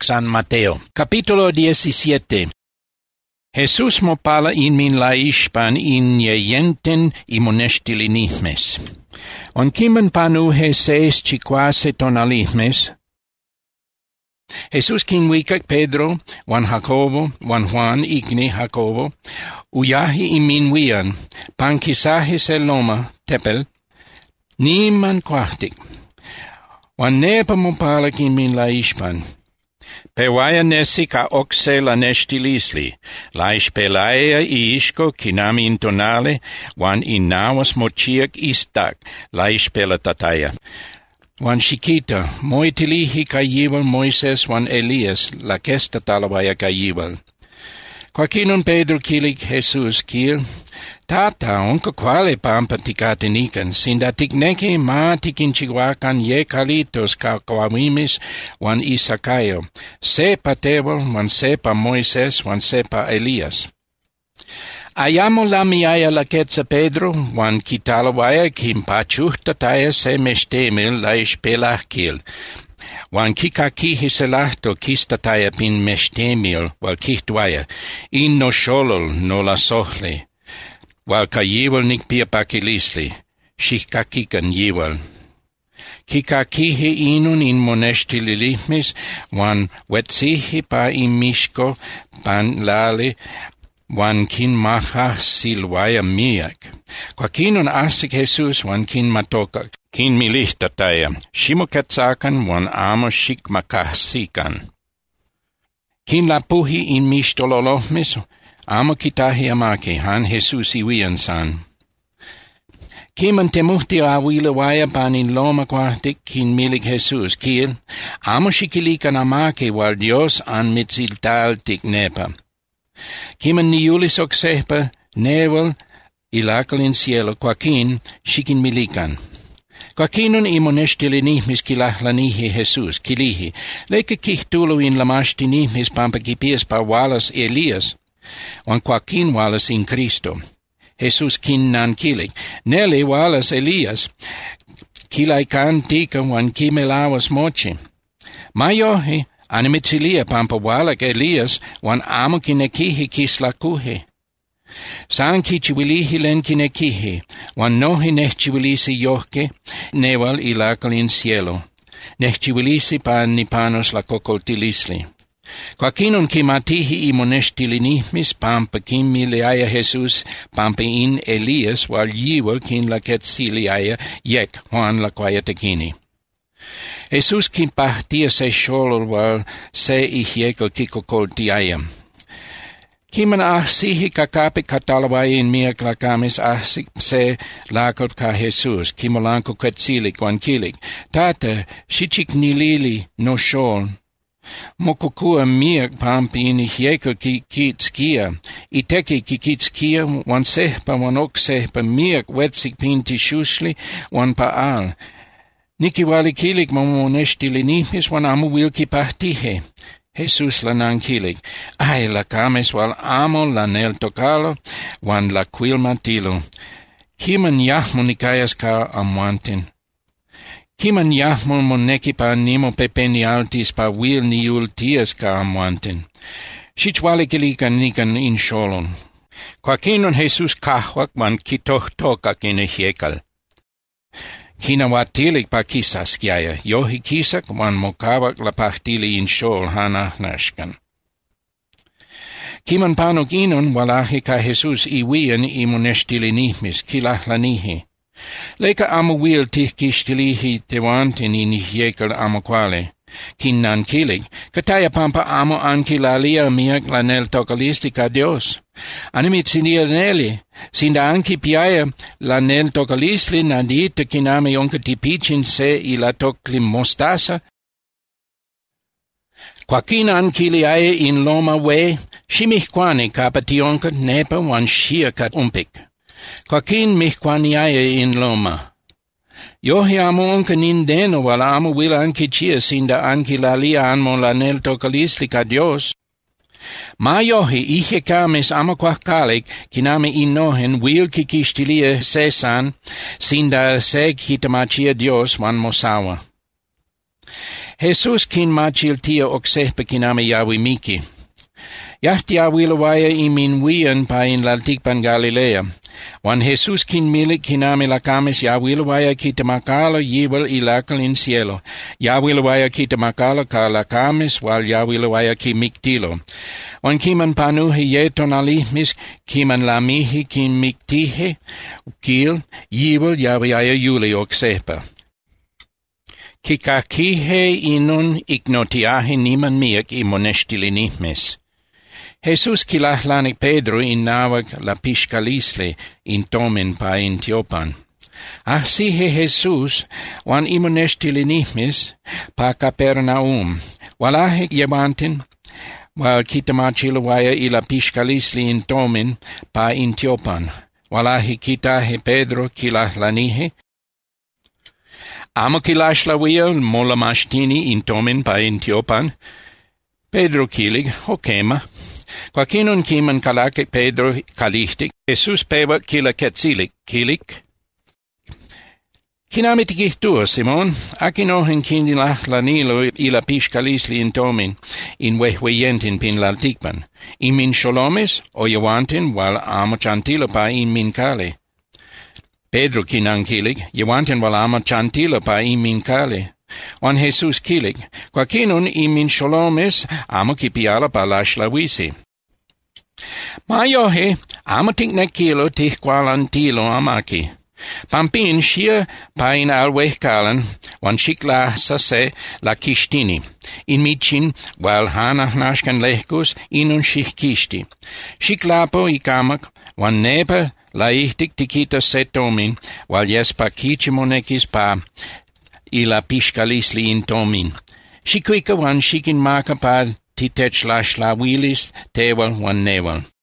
San Mateo. Capítulo 17. Jesús mopala inmin laishpan in yeyenten imonestilinihmes. On kimen panu heses chiquase tonalihmes. Jesús kinwikak Pedro, wan Jacobo, wan Juan igni Jacobo, uyahi iminwian, pankisahi seloma, tepel, niman kwahtik. Wan nepa mopalak inmin laishpan. Pewaya nesi ka okse la nestilisli, laish pelaya iishko kinami intonale, wan inawas mochiak istak, laish pelatataya. Wan shikita, moitilihi kayibal Moises wan Elias, la kesta talabaya kayibal. Quaquinon Pedro kilik Jesus kil, Tata, onka quale pampa tikatinikan, sinda tikneke ma tikinchiguakan ye kalitos kawawimis wan Isakayo, sepa tebol wan sepa Moises wan sepa Elias. Ayamo la miaya la ketsa Pedro, wan kitalawaya kimpachuhtataya se meshtemil la ispelahkil, wan kikakihi selahto kistataya pin meshtemil wal kihtwaya, in no sholol no la sohle, wal kayiwal nikpia pakilisli, shikakikan yiwal. Kikakihi inun in monestililihmis, wan wetsihi pa imishko pan lali, wan kin maha silwaya miak. Quaquinon asik Jesus wan kin matoka, kin milihtataya, shimokatsakan wan amo shikmakahsikan. Kin lapuhi in mishtololohmis, amo kitahi amake, han Jesus iwian san. Kiman temuhti awilawaya panin loma kwahtik kin milik Jesus, kil, amo shikilikan amake wal Dios an mitziltal tiknepa. Kiman niulis oksehpa, nevel, ilakal in cielo, quaquin, shikin milikan. Quaquinon imonestilinihmis kilahlanihi Jesus, kilihi, leke kihtulo in lamashtinihmis pampa kipias pa walas Elias, wan quaquin walas in Cristo. Jesus kin nan kilik, neli walas Elias, kilai kantika wan kimelawas mochi. Mayohi, animitzilia pampa walak Elias wan amo kinekihi kislakuhi. San kichiwilihi len kinekihi, wan nohi nechchiwilisi yohke, newal ilakal in cielo. Nechchiwilisi pan nipanos la kokoltilisli. Quaquinon kimatihi imonestilinihmis pampa kin miliaya Jesus pampa in Elias wal yiwal kin la ketziliaya yek Juan la quayatekini. Jesus kimpahtia se sholol wal se ihieko kikokoltiayam. Kiman ahsihi kakapi katalawaya in miak lakamis ahsik se lakot ka Jesus, kimolanko katsilik wan kilik, Tata, shichik nilili no shol. Mokokua miak pampi in ihieko kikitskia, iteki kikitskia wan sehpa wan oksehpa miak wetsik pinti shushli wan paal. Nikiwali kilik momonestilinihmis wan amo wil kipahtihe. Jesus la nankilik, ay la kames wal amo la nel tokalo wan la quilmatilo. Kiman yahmo nikayas ka amuantin. Kiman yahmo moneki pa nimo pepeni altis pa wil niultias ka amuantin. Shichwali kilikan nikan in sholon. Quaquinon Jesus kahwak wan kitohtokak in hiekal. Kinawatilik pa kisaskiaya, yohi kisak wan mokawak la pahtili in shol hanahnashkan. Kiman panok inon walahi ka Jesus iwian imonestilinihmis kilahlanihi. Leka amo wil tihkistilihi tewantin in hiekal amo quale. Kinnan kilik, kataya pampa amo ankilalia miak la nel tokalistika Dios. Animitzinia neli, sinda anki piaya la nel tokalisli nadita kiname yonka tipichin se ila tokli mostasa. Quaquin ankiliae in loma we, shimihquani kapationka nepa wan shiakat umpik. Quaquin mihquaniae in loma. Yohi amo onka nindeno wala amo wila anki chia sinda anki lalia anmo la nel tokalisli ka Dios. Ma yohi ihe kames amo quahkalik kiname inohen wil kikistilia sesan sinda se kitamachia Dios wan mosawa. Jesus kin machil tia oksehpe kinami yawi miki. Yahti awilawaya imin wian pa in laltikpan Galilea. Wan Jesus kin milik kinami lakamis yawilawaya kita makalo yiwal ilakal in cielo. Yawilawaya kita makalo ka lakamis wal yawilawaya ki miktilo. Wan kiman panuhi yeton alihmis kiman lamihi kin miktihe kil yiwal yawiyaya yuli oksepa. Kikakihe inun ignotiahe niman miak imonestilinihmes. Jesus kilahlanik Pedro innawag la pishkalisle in tomen pa in tiopan. Sihe Jesus wan imonestilinihmes pa Capernaum. Walahe yawantin wal kitamachilawaya ila pishkalisle in tomen pa in tiopan. Walahe kitahe Pedro kilahlanihe. Amo kilashlawia mola mashtini in tomen pa in tiopan. Pedro kilig hokema. Quaquinun kiman kalake Pedro kalihtik, Jesus peva kila ketzilik, kilik. Kinamitikih tuo, Simon, akinohen kinilahlanilo ila pishkalisli in tomin, in wehweyentin pin laltikpan, in min sholomes, o yawantin, wal amo chantilo pa in min kale. Pedro kinang kilik, yawantin wal amo chantilo pa in min kale. Wan Jesus kilik, quaquinun in min sholomes, amo kipiala pa lashlawisi. Mayohe, amo tiknekilo tihqualantilo amaki. Pampin shia pain alwehkalan, wan shikla sase la kishtini. In michin, wal hanah nashkan lehkus, inun shikishti. Shiklapo ikamak, wan nepa laihtik tikita setomin, wal jespa kichimonekis pa ila pishkalisli in tomin. Shikuika wan shikin maka pa titech lashla wilis tewal wan newal.